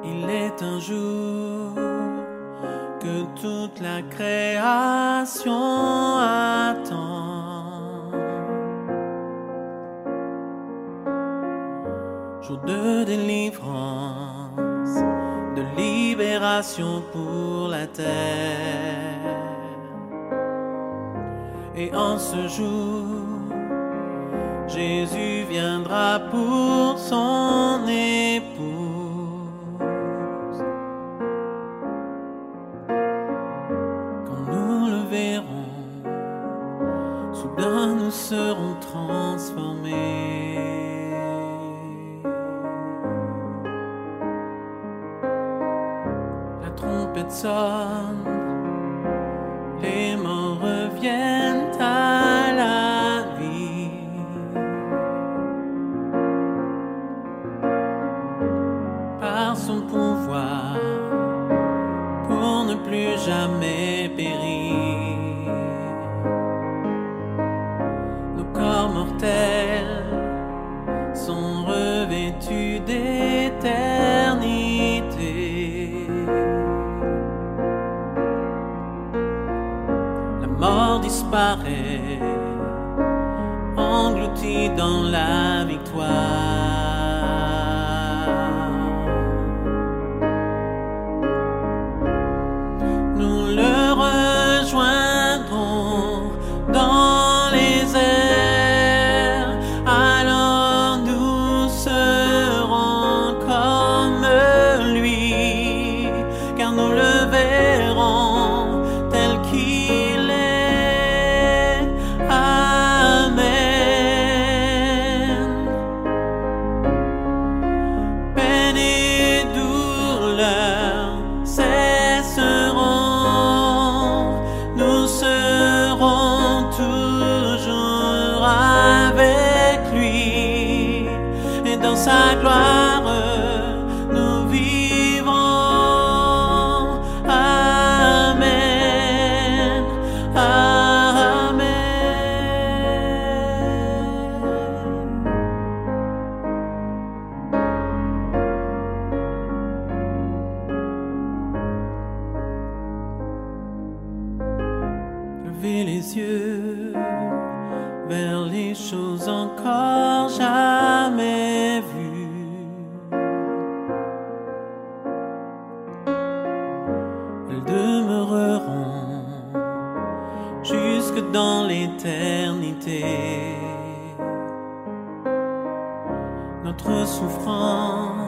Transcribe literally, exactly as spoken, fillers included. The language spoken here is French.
Il est un jour que toute la création attend, jour de délivrance, de libération pour la terre. Et en ce jour, Jésus viendra pour son épouse. Quand nous le verrons, soudain nous serons transformés. La trompette sonne, les morts reviennent à la vie. Par son pouvoir, pour ne plus jamais périr, nos corps mortels sont revêtus d'éternité. La mort disparaît, engloutie dans la victoire. Nous le rejoindrons dans les airs, alors nous serons comme lui, car nous le verrons tel qu'il est. Amen. Peine et douleur cesseront, nous serons toujours avec lui, et dans sa gloire nous vivrons. Amen. Amen. Levez les yeux vers les choses encore jamais vues. Elles demeureront jusque dans l'éternité. Notre souffrance